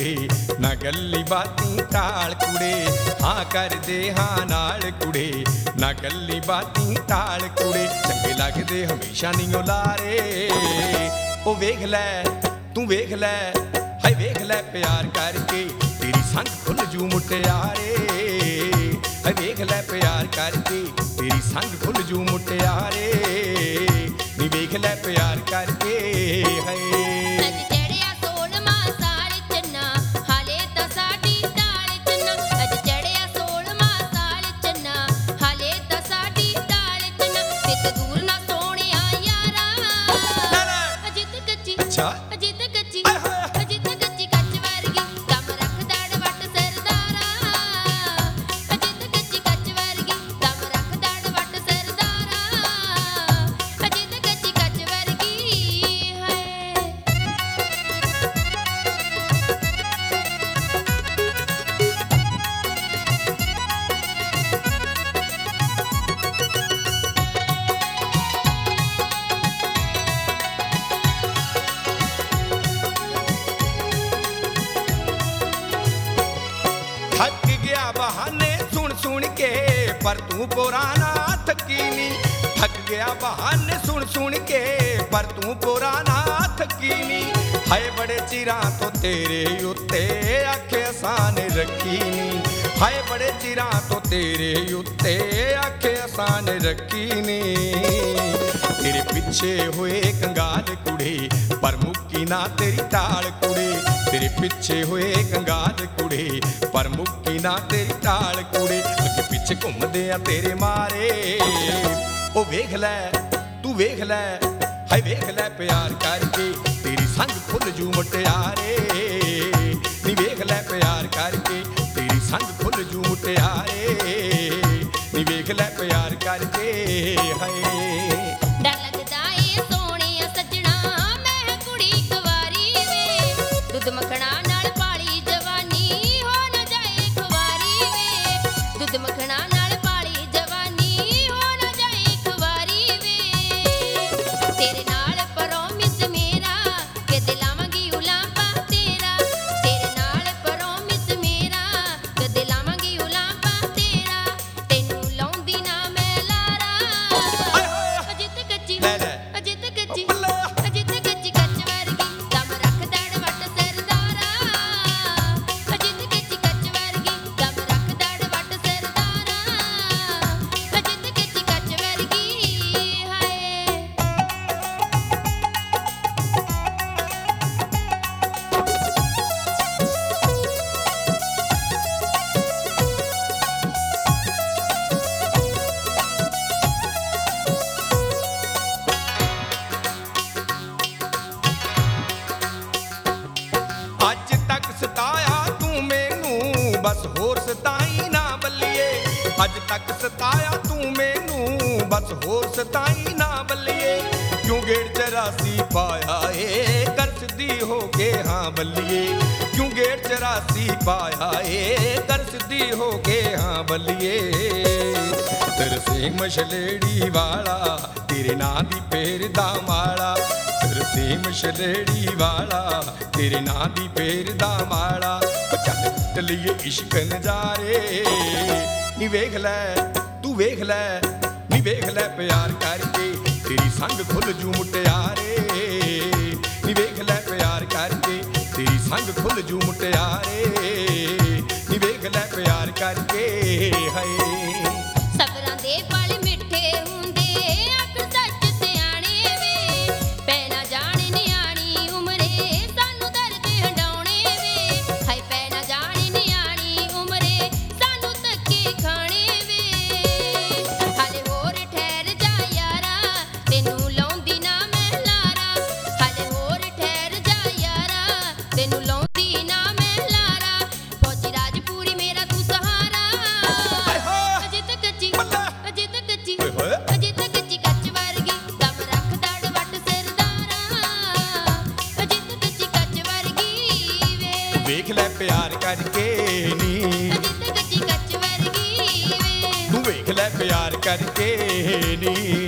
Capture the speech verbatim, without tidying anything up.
ਕੁੜੇ ਨਾ ਗੱਲੀ ਬਾਤੀ ਟਾਲ ਕੁੜੇ ਹਾਂ ਕਰਦੇ ਹਾਂ ਨਾਲ ਕੁੜੇ ਨਾ ਗੱਲੀ ਬਾਤੀ ਟਾਲ ਕੁੜੇ ਚੰਗੇ ਲੱਗਦੇ ਹਮੇਸ਼ਾ ਨਹੀਂ ਓ ਲਾਰੇ ਉਹ ਵੇਖ ਲੈ ਤੂੰ ਵੇਖ ਲੈ ਹਾਏ ਵੇਖ ਲੈ ਪਿਆਰ ਕਰਕੇ ਤੇਰੀ ਸੰਗ ਖੁੱਲ ਜੂ ਮੁਟਿਆਰੇ ਹਾਏ ਵੇਖ ਲੈ ਪਿਆਰ ਕਰਕੇ ਤੇਰੀ ਸੰਗ ਖੁੱਲ ਜੂ ਮੁਟਿਆਰੇ ਨੀ ਵੇਖ ਲੈ ਪਿਆਰ ਕਰਕੇ ਹਾਏ ਥੱਕ ਗਿਆ ਬਹਾਨੇ ਸੁਣ ਸੁਣ ਕੇ ਪਰ ਤੂੰ ਪੁਰਾਣਾ ਥੱਕੀ ਨੀ ਥੱਕ ਗਿਆ ਬਹਾਨੇ ਸੁਣ ਸੁਣ ਕੇ ਪਰ ਤੂੰ ਪੁਰਾਣਾ ਥੱਕੀ ਨੀ ਹਾਏ ਬੜੇ ਚਿਰਾਂ ਤੋਂ ਤੇਰੇ ਉੱਤੇ ਅੱਖ ਆਸਾਨ ਰੱਖੀ ਨੀ ਹਾਏ ਬੜੇ ਚਿਰਾਂ ਤੋਂ ਤੇਰੇ ਉੱਤੇ ਅੱਖ ਆਸਾਨ ਰੱਖੀ ਨੀ ਤੇਰੇ ਪਿੱਛੇ ਹੋਏ ਕੰਗਾਲ ਕੁੜੇ ਪਰ ਮੁੱਕੀ ਨਾ ਤੇਰੀ ਢਾਲ ਕੁੜੇ ਤੇਰੇ ਪਿੱਛੇ ਹੋਏ ਕੰਗਾਲ ਕੁੜੇ ਪਰ ਮੁੱਕੀ ਨਾ ਤੇਰੀ ਢਾਲ ਕੁੜੇ ਅੱਗੇ ਪਿੱਛੇ ਘੁੰਮਦੇ ਆ ਤੇਰੇ ਮਾਰੇ ਉਹ ਵੇਖ ਲੈ ਤੂੰ ਵੇਖ ਲੈ ਹਾਏ ਵੇਖ ਲੈ ਪਿਆਰ ਕਰਕੇ ਤੇਰੀ ਸੰਗ ਖੁੱਲ ਜੂ ਮੁਟਿਆਰੇ ਨੀ ਵੇਖ ਲੈ ਪਿਆਰ ਕਰਕੇ ਤੇਰੀ ਸੰਗ ਖੁੱਲ ਜੂ ਮੁਟਿਆਰੇ ਨੀ ਵੇਖ ਲੈ ਪਿਆਰ ਕਰਕੇ ਹਾਏ ਮੱਖਣਾ ਨਾਲ ਪਾਲੀ ਜਵਾਨੀ ਹੋ ਨਾ ਜਾਏ ਖਵਾਰੀ ਵੇ ਦੁੱਧ ਮੱਖਣਾ ਨਾਲ ਪਾਲੀ ਜਵਾਨੀ ਹੋ ਨਾ ਜਾਏ ਖਵਾਰੀ ਵੇ ਤੇਰੇ ਨਾਲ ਪ੍ਰੋਮਿਸ ਮੇਰਾ ਕਿ ਦਿਲਾਵਾਂਗੀ ਉਲਾਂਪਾ ਤੇਰਾ ਤੇਰੇ ਨਾਲ ਪ੍ਰੋਮਿਸ ਮੇਰਾ ਕਿ ਦਿਲਾਵਾਂਗੀ ਉਲਾਂਪਾ ਤੇਰਾ ਤੈਨੂੰ ਲਾਉਂਦੀ ਨਾ ਮੈਂ ਲਾਰਾ ਅਜੇ ਤੇ ਕੱਚੀ ਅਜੇ ਤੇ ਕੱਚੀ ਅਜੇ ਤੇ ਕੱਚੀ ਕੱਚ ਵਰਗੀ ਦਮ ਰੱਖਦਾ ਵੱਟ ਬਸ ਹੋਰ ਸਤਾਈ ਨਾ ਬੱਲੀਏ ਅੱਜ ਤੱਕ ਸਤਾਇਆ ਤੂੰ ਮੈਨੂੰ ਬਸ ਹੋਰ ਸਤਾਈ ਨਾ ਬੱਲੀਏ ਕਿਉਂ ਗੇੜ ਚਰਾਸੀ ਪਾਇਆ ਏ ਕਰ ਸਿੱਧੀ ਹੋ ਕੇ ਹਾਂ ਬੱਲੀਏ ਕਿਉਂ ਗੇੜ ਚਰਾਸੀ ਪਾਇਆ ਏ ਕਰ ਸਿੱਧੀ ਹੋ ਕੇ ਹਾਂ ਬੱਲੀਏ ਤਰਸੇ ਮਛਲੇੜੀ ਵਾਲਾ ਤੇਰੇ ਨਾਂ ਦੀ ਪੇਰ ਦਾ ਮਾਲਾ ਤਰਸੇ ਮਛਲੇੜੀ ਵਾਲਾ ਤੇਰੇ ਨਾਂ ਦੀ ਪੇਰ ਦਾ ਮਾਲਾ ਚੱਲ ਟਲੀਏ ਇਸ਼ਕ ਨਜ਼ਾਰੇ ਨੀ ਵੇਖ ਲੈ ਤੂੰ ਵੇਖ ਲੈ ਨੀ ਵੇਖ ਲੈ ਪਿਆਰ ਕਰਕੇ ਤੇਰੀ ਸੰਗ ਖੁੱਲ ਜੂ ਮੁਟਿਆਰੇ ਨੀ ਵੇਖ ਲੈ ਪਿਆਰ ਕਰਕੇ ਤੇਰੀ ਸੰਗ ਖੁੱਲ ਜੂ ਮੁਟਿਆਰੇ ਨੀ ਵੇਖ ਲੈ ਪਿਆਰ ਕਰਕੇ ਹਾਏ ਸਬਰਾਂ ਦੇ ਪਲ ਮਿੱਠੇ ਹੁੰਦੇ ਅੱਖ ਸੱਚ ਸਿਆਣੇ ਵੇ ਪੈ ਨਾ ਜਾਣੇ ਨਿਆਣੀ ਉਮਰੇ ਸਾਨੂੰ ਦਰਦ ਹੰਡਾਉਣੇ ਵੇ ਹਾਏ ਪੈ ਨਾ ਜਾਣੇ ਨਿਆਣੀ ਉਮਰੇ ਸਾਨੂੰ ਧੱਕੇ ਖਾਣੇ ਵੇ ਹਾਲੇ ਹੋਰ ਠਹਿਰ ਜਾ ਯਾਰਾ ਤੈਨੂੰ ਲਾਉਂਦੀ ਨਾ ਮੈਂ ਲਾਰਾ ਹਾਲੇ ਹੋਰ ਠਹਿਰ ਜਾ ਯਾਰਾ ਤੈਨੂੰ ਲਾਉਂਦੀ ਨਾ ਮੈਂ ਲਾਰਾ ਫੌਜੀ ਰਾਜਪੂਰੀ ਮੇਰਾ ਤੂੰ ਸਹਾਰਾ ਅਜੇ ਤੱਕ ਕੱਚੀ ਅਜੇ ਤੱਕ ਕੱਚੀ ਅਜੇ ਤੱਕ ਕੱਚੀ ਕੱਚ ਵਰਗੀ ਦਮ ਰੱਖਦਾ ਵੱਟ ਸਰਦਾਰਾ ਅਜੇ ਤੱਕ ਕੱਚੀ ਕੱਚ ਵਰਗੀ ਵੇ ਵੇਖ ਲੈ ਪਿਆਰ ਕਰਕੇ ਨੀ ਅਜੇ ਤੱਕ ਕੱਚੀ ਕੱਚ ਵਰਗੀ ਵੇ ਤੂੰ ਵੇਖ ਲੈ ਪਿਆਰ ਕਰਕੇ ਨੀ